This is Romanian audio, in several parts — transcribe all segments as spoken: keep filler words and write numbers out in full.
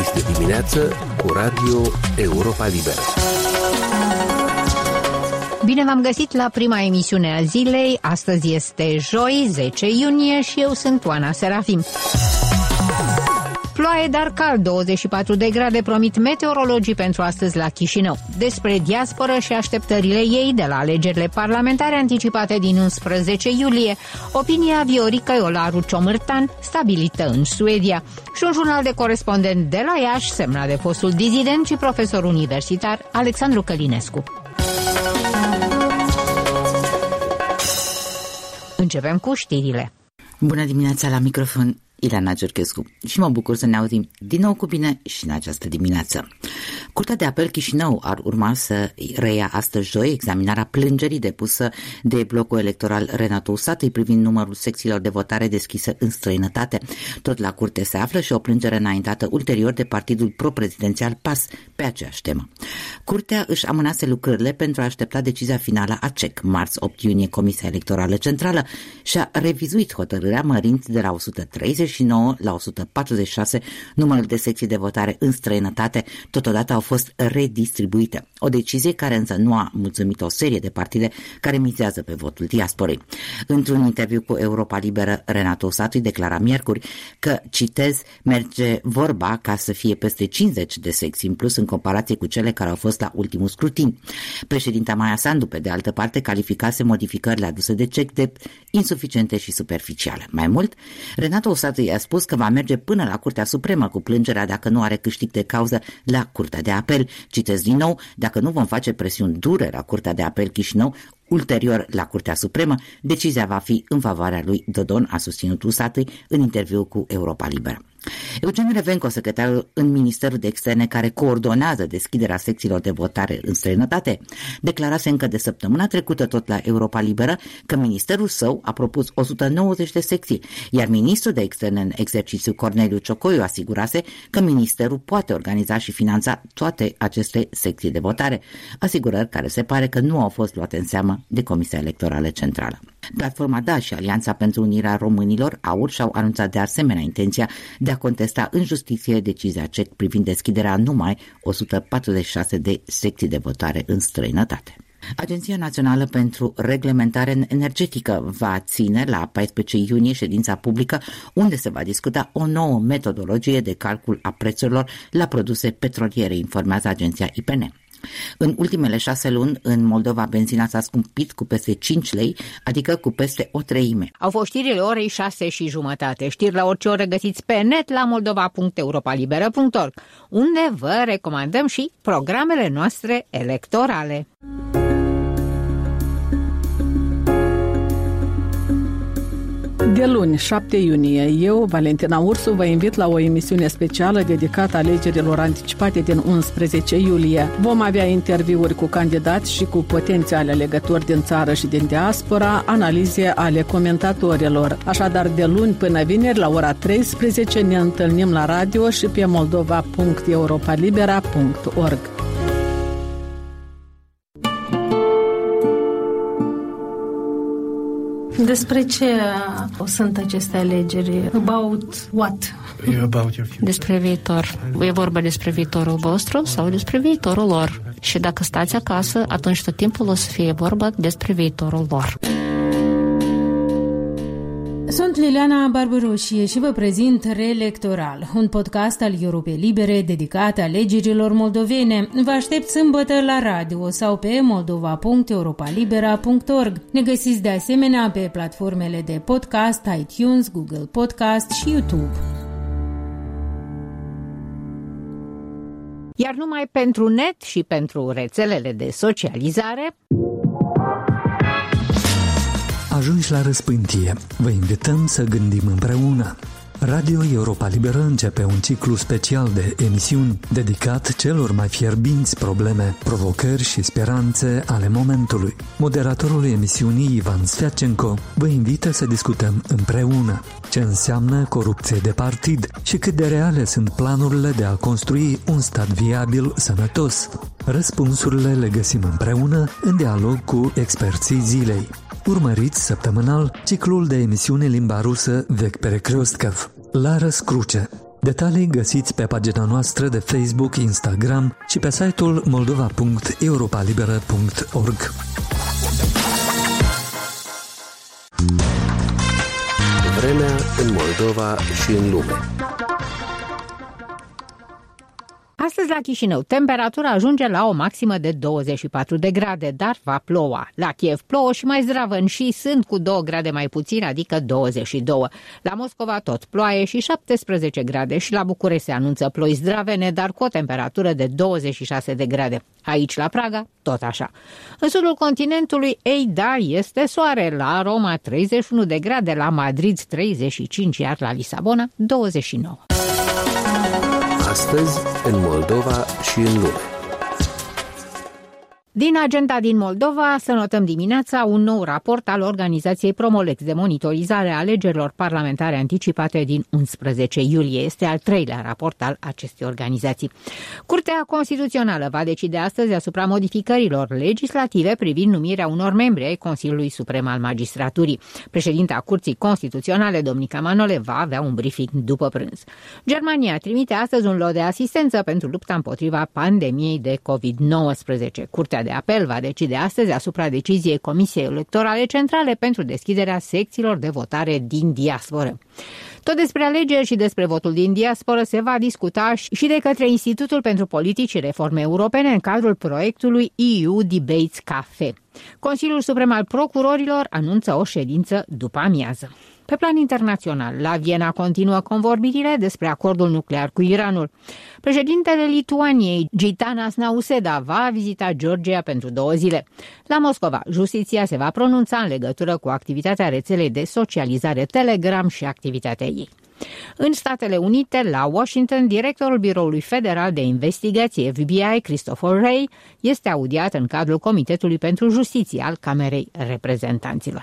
Este dimineață cu Radio Europa Liberă. Bine v-am găsit la prima emisiune a zilei. Astăzi este joi, zece iunie și eu sunt Oana Serafim. Ploaie, dar cald, douăzeci și patru de grade promit meteorologii pentru astăzi la Chișinău. Despre diasporă și așteptările ei de la alegerile parlamentare anticipate din unsprezece iulie, opinia Viorica Iolaru Ciomârtan, stabilită în Suedia, și un jurnal de corespondent de la Iași, semnat de fostul dizident și profesor universitar Alexandru Călinescu. Începem cu știrile. Bună dimineața, la microfon Ileana Giurchescu și mă bucur să ne auzim din nou cu bine și în această dimineață. Curtea de apel Chișinău ar urma să reia astăzi joi examinarea plângerii depusă de blocul electoral Renato Usatăi privind numărul secțiilor de votare deschise în străinătate. Tot la curte se află și o plângere înaintată ulterior de partidul pro-prezidențial P A S pe aceeași temă. Curtea își amânase lucrările pentru a aștepta decizia finală a C E C. Marți opt iunie, Comisia Electorală Centrală și-a revizuit hotărârea mărind de la o sută treizeci și nouă la o sută patruzeci și șase numărul de secții de votare în străinătate, totodată au fost redistribuite. O decizie care însă nu a mulțumit o serie de partide care mizează pe votul diasporei. Într-un interviu cu Europa Liberă, Renato Usatăi declara miercuri că, citez, merge vorba ca să fie peste cincizeci de secții în plus în comparație cu cele care au fost la ultimul scrutin. Președinta Maia Sandu, pe de altă parte, calificase modificările aduse de C E C de insuficiente și superficiale. Mai mult, Renato Usatăi a spus că va merge până la Curtea Supremă cu plângerea dacă nu are câștig de cauză la Curtea de Apel. Citez din nou, dacă nu vom face presiuni dure la Curtea de Apel Chișinău, ulterior la Curtea Supremă, decizia va fi în favoarea lui Dodon, a susținut Usatăi în interviu cu Europa Liberă. Eugen Revenco, secretarul în Ministerul de Externe care coordonează deschiderea secțiilor de votare în străinătate, declarase încă de săptămâna trecută tot la Europa Liberă că ministerul său a propus o sută nouăzeci de secții, iar ministrul de Externe în exercițiu Corneliu Ciocoiu asigurase că ministerul poate organiza și finanța toate aceste secții de votare, asigurări care se pare că nu au fost luate în seamă de Comisia Electorală Centrală. Platforma Da și Alianța pentru Unirea Românilor, AUR, și-au anunțat de asemenea intenția de a contesta în justiție decizia C E C privind deschiderea numai o sută patruzeci și șase de secții de votare în străinătate. Agenția Națională pentru Reglementare Energetică va ține la paisprezece iunie ședința publică unde se va discuta o nouă metodologie de calcul a prețurilor la produse petroliere, informează agenția I P N. În ultimele șase luni, în Moldova, benzina s-a scumpit cu peste cinci lei, adică cu peste o treime. Au fost știrile orei șase și jumătate. Știri la orice oră găsiți pe net la moldova punct europalibera punct org, unde vă recomandăm și programele noastre electorale. De luni, șapte iunie, eu, Valentina Ursu, vă invit la o emisiune specială dedicată alegerilor anticipate din unsprezece iulie. Vom avea interviuri cu candidați și cu potențiale legături din țară și din diaspora, analize ale comentatorilor. Așadar, de luni până vineri, la ora treisprezece, ne întâlnim la radio și pe moldova punct europalibera punct org. Despre ce sunt aceste alegeri? About what? Despre viitor. E vorba despre viitorul vostru sau despre viitorul lor. Și dacă stați acasă, atunci tot timpul o să fie vorba despre viitorul lor. Sunt Liliana Barbaroșie și vă prezint Reelectoral, un podcast al Europei Libere dedicat alegerilor moldovene. Vă aștept sâmbătă la radio sau pe moldova punct europalibera punct org. Ne găsiți de asemenea pe platformele de podcast, iTunes, Google Podcast și YouTube. Iar numai pentru net și pentru rețelele de socializare... Ajungi la răspântie. Vă invităm să gândim împreună. Radio Europa Liberă începe un ciclu special de emisiuni dedicat celor mai fierbinți probleme, provocări și speranțe ale momentului. Moderatorul emisiunii, Ivan Sfiacenco, vă invită să discutăm împreună ce înseamnă corupție de partid și cât de reale sunt planurile de a construi un stat viabil, sănătos. Răspunsurile le găsim împreună în dialog cu experții zilei. Urmăriți săptămânal ciclul de emisiune limba rusă Vec Perecrostkov, La Răscruce. Detalii găsiți pe pagina noastră de Facebook, Instagram și pe site-ul moldova punct europa liberă punct org. Vremea în Moldova și în lume. Astăzi la Chișinău, temperatura ajunge la o maximă de douăzeci și patru de grade, dar va ploua. La Kiev plouă și mai zdravănșii sunt cu două grade mai puțin, adică douăzeci și doi. La Moscova tot ploaie și șaptesprezece grade și la București se anunță ploi zdravene, dar cu o temperatură de douăzeci și șase de grade. Aici, la Praga, tot așa. În sudul continentului, ei da, este soare. La Roma treizeci și unu de grade, la Madrid treizeci și cinci, iar la Lisabona douăzeci și nouă. Astăzi, în Moldova și în lume. Din agenda din Moldova să notăm dimineața un nou raport al organizației Promolex de monitorizare a alegerilor parlamentare anticipate din unsprezece iulie. Este al treilea raport al acestei organizații. Curtea Constituțională va decide astăzi asupra modificărilor legislative privind numirea unor membri ai Consiliului Suprem al Magistraturii. Președinta Curții Constituționale, Domnica Manole, va avea un briefing după prânz. Germania trimite astăzi un lot de asistență pentru lupta împotriva pandemiei de covid nouăsprezece. Curtea de apel va decide astăzi asupra deciziei Comisiei Electorale Centrale pentru deschiderea secțiilor de votare din diasporă. Tot despre alegeri și despre votul din diasporă se va discuta și de către Institutul pentru Politici și Reforme Europene în cadrul proiectului E U Debates Cafe. Consiliul Suprem al Procurorilor anunță o ședință după amiază. Pe plan internațional, la Viena continuă convorbirile despre acordul nuclear cu Iranul. Președintele Lituaniei, Gitanas Nauseda, va vizita Georgia pentru două zile. La Moscova, justiția se va pronunța în legătură cu activitatea rețelei de socializare Telegram și activitatea ei. În Statele Unite, la Washington, directorul Biroului Federal de Investigație F B I, Christopher Wray, este audiat în cadrul Comitetului pentru Justiție al Camerei Reprezentanților.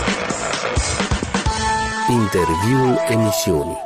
Interviul emisiunii.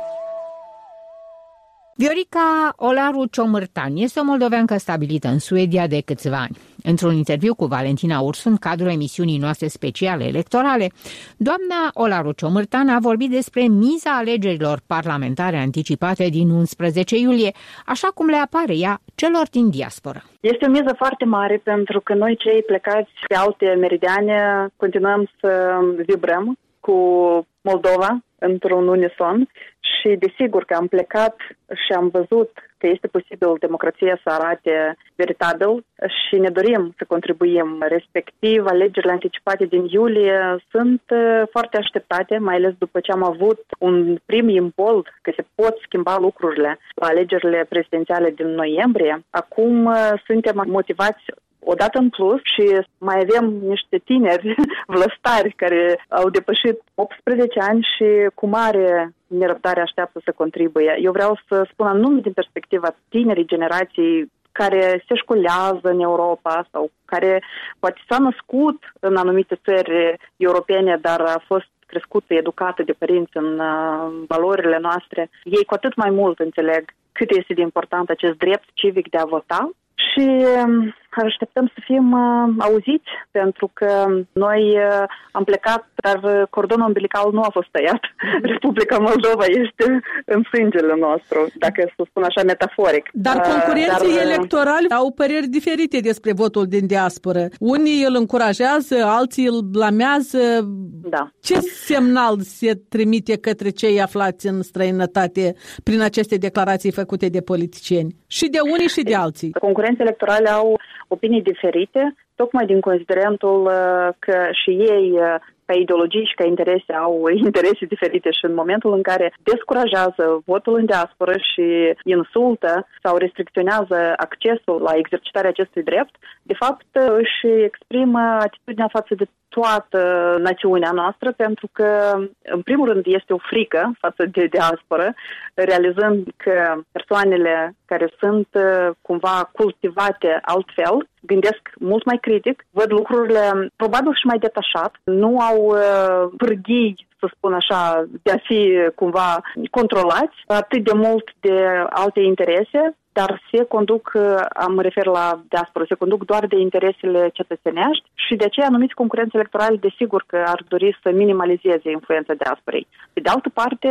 Viorica Olaru Ciomârtan este o moldoveancă stabilită în Suedia de câțiva ani. Într-un interviu cu Valentina Ursu în cadrul emisiunii noastre speciale electorale, doamna Olaru Ciomârtan a vorbit despre miza alegerilor parlamentare anticipate din unsprezece iulie, așa cum le apare ea celor din diasporă. Este o miză foarte mare pentru că noi cei plecați pe alte meridiane continuăm să vibrăm cu Moldova într-un unison și desigur că am plecat și am văzut că este posibil democrația să arate veritabil și ne dorim să contribuim. Respectiv, alegerile anticipate din iulie sunt foarte așteptate, mai ales după ce am avut un prim imbold că se pot schimba lucrurile la alegerile prezidențiale din noiembrie. Acum suntem motivați odată în plus și mai avem niște tineri vlăstari care au depășit optsprezece ani și cu mare nerăbdare așteaptă să contribuie. Eu vreau să spun anume din perspectiva tinerii generații care se școlează în Europa sau care poate s-a născut în anumite țări europene, dar a fost crescută, educată de părinți în uh, valorile noastre. Ei cu atât mai mult înțeleg cât este de important acest drept civic de a vota. Și așteptăm să fim uh, auziți, pentru că noi uh, am plecat, dar cordonul umbilical nu a fost tăiat. Republica Moldova este în sângele nostru, dacă să spun așa metaforic. Dar concurenții dar, electorali au păreri diferite despre votul din diasporă. Unii îl încurajează, alții îl blamează. Da. Ce semnal se trimite către cei aflați în străinătate prin aceste declarații făcute de politicieni? Și de unii și de alții. Concurenții electorali au opinii diferite, tocmai din considerentul că și ei, ca ideologii și ca interese, au interese diferite și în momentul în care descurajează votul în diasporă și insultă sau restricționează accesul la exercitarea acestui drept, de fapt își exprimă atitudinea față de toată națiunea noastră, pentru că, în primul rând, este o frică față de diasporă, realizând că persoanele care sunt cumva cultivate altfel, gândesc mult mai critic, văd lucrurile probabil și mai detașat, nu au pârghii, să spun așa, de a fi cumva controlați atât de mult de alte interese, dar se conduc, am refer la diaspora, se conduc doar de interesele cetățenești și de aceea anumiți concurenți electorali, desigur că ar dori să minimalizeze influența diasporei. Pe de altă parte,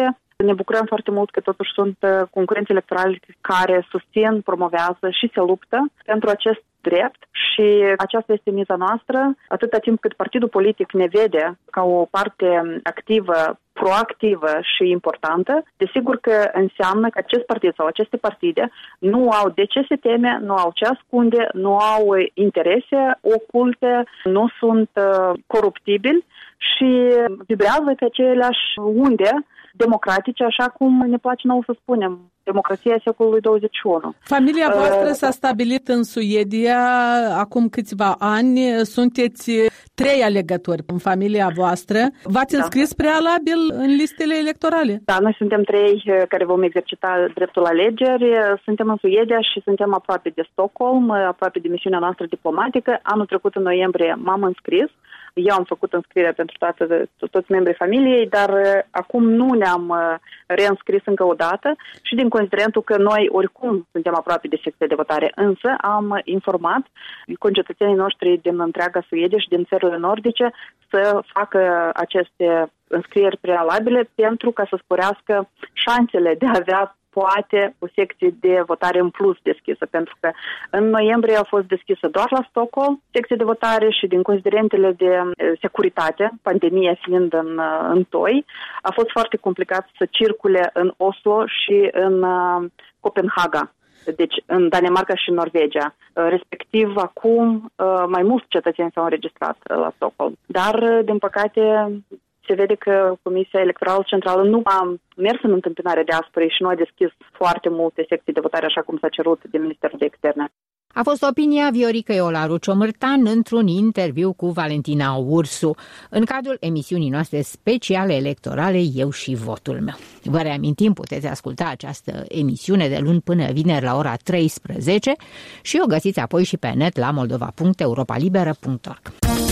Ne bucurăm foarte mult că totuși sunt concurenți electorali care susțin, promovează și se luptă pentru acest drept și aceasta este miza noastră. Atâta timp cât partidul politic ne vede ca o parte activă, proactivă și importantă, desigur că înseamnă că acest partid sau aceste partide nu au de ce se teme, nu au ce ascunde, nu au interese oculte, nu sunt uh, coruptibili și vibrează pe aceleași unde democratice, așa cum ne place nouă să spunem, democrația secolului douăzeci și unu. Familia voastră uh, s-a stabilit în Suedia acum câțiva ani. Sunteți trei alegători în familia voastră. V-ați da. înscris prealabil în listele electorale? Da, noi suntem trei care vom exercita dreptul alegeri. Suntem în Suedia și suntem aproape de Stockholm, aproape de misiunea noastră diplomatică. Anul trecut, în noiembrie, m-am înscris. Eu am făcut înscrierea pentru toate, toți membrii familiei, dar acum nu ne-am reînscris încă o dată și din considerentul că noi oricum suntem aproape de secția de votare, însă am informat concetățenii noștri din întreaga Suedia și din țările nordice să facă aceste înscrieri prealabile pentru ca să sporească șansele de a avea poate o secție de votare în plus deschisă, pentru că în noiembrie a fost deschisă doar la Stockholm secție de votare și din considerentele de securitate, pandemia fiind în, în toi, a fost foarte complicat să circule în Oslo și în uh, Copenhaga. Deci în Danemarca și în Norvegia. Respectiv, acum mai mulți cetățeni s-au înregistrat la Stockholm. Dar, din păcate, se vede că Comisia Electorală Centrală nu a mers în întâmpinarea diasporei și nu a deschis foarte multe secții de votare, așa cum s-a cerut de Ministerul de Externe. A fost opinia Viorica Iolaru Ciomârtan într-un interviu cu Valentina Ursu, în cadrul emisiunii noastre speciale electorale Eu și votul meu. Vă reamintim, puteți asculta această emisiune de luni până vineri la ora treisprezece și o găsiți apoi și pe net la moldova punct europa liberă punct org.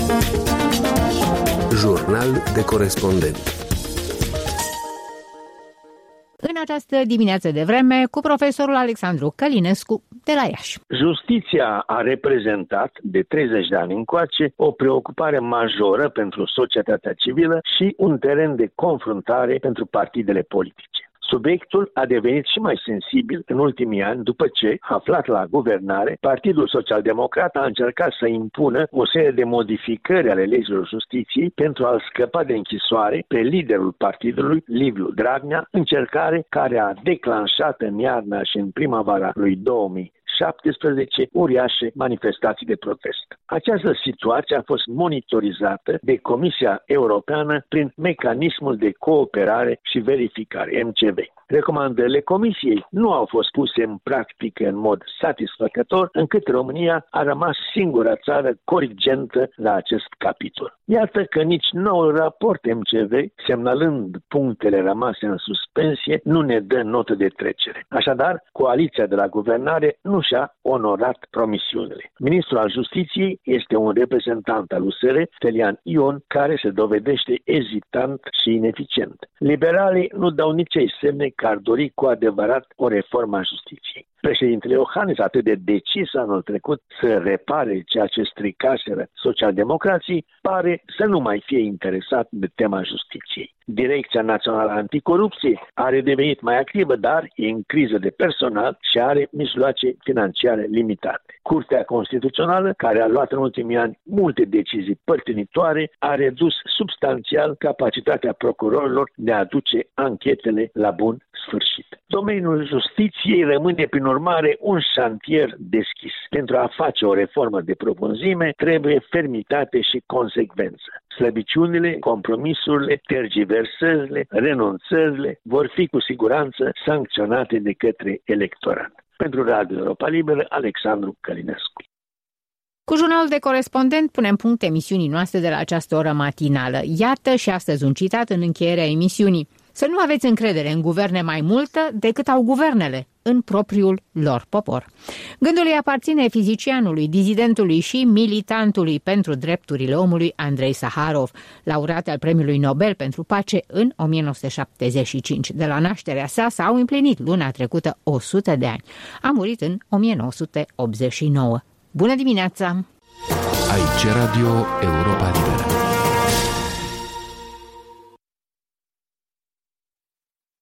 Jurnal de corespondent. În această dimineață de vreme, cu profesorul Alexandru Călinescu de la Iași. Justiția a reprezentat de treizeci de ani încoace o preocupare majoră pentru societatea civilă și un teren de confruntare pentru partidele politice. Subiectul a devenit și mai sensibil în ultimii ani după ce, aflat la guvernare, Partidul Social-Democrat a încercat să impună o serie de modificări ale legilor justiției pentru a-l scăpa de închisoare pe liderul partidului, Liviu Dragnea, încercare care a declanșat în iarna și în primăvara lui două mii șaptesprezece uriașe manifestații de protest. Această situație a fost monitorizată de Comisia Europeană prin mecanismul de cooperare și verificare, M C V. Recomandările Comisiei nu au fost puse în practică în mod satisfăcător, încât România a rămas singura țară corigentă la acest capitol. Iată că nici noul raport M C V, semnalând punctele rămase în suspensie, nu ne dă notă de trecere. Așadar, coaliția de la guvernare nu și-a onorat promisiunile. Ministrul al Justiției este un reprezentant al U S R, Stelian Ion, care se dovedește ezitant și ineficient. Liberalii nu dau nici ei semne că ar dori cu adevărat o reformă a justiției. Președintele Iohannis, atât de decis anul trecut să repare ceea ce stricaseră socialdemocrații, pare să nu mai fie interesat de tema justiției. Direcția Națională Anticorupție a redevenit mai activă, dar e în criză de personal și are mijloace financiare limitate. Curtea Constituțională, care a luat în ultimii ani multe decizii părtinitoare, a redus substanțial capacitatea procurorilor de a duce anchetele la bun sfârșit. Domeniul justiției rămâne, prin urmare, un șantier deschis. Pentru a face o reformă de profunzime, trebuie fermitate și consecvență. Slăbiciunile, compromisurile, tergiversările, renunțările vor fi cu siguranță sancționate de către electorat. Pentru Radio Europa Liberă, Alexandru Călinescu. Cu jurnalul de corespondent punem punct emisiunii noastre de la această oră matinală. Iată și astăzi un citat în încheierea emisiunii. Să nu aveți încredere în guverne mai multă decât au guvernele în propriul lor popor. Gândul îi aparține fizicianului, dizidentului și militantului pentru drepturile omului Andrei Saharov, laureat al Premiului Nobel pentru Pace în o mie nouă sute șaptezeci și cinci. De la nașterea sa s-au împlinit luna trecută o sută de ani. A murit în o mie nouă sute optzeci și nouă. Bună dimineața! Aici Radio Europa Liberă.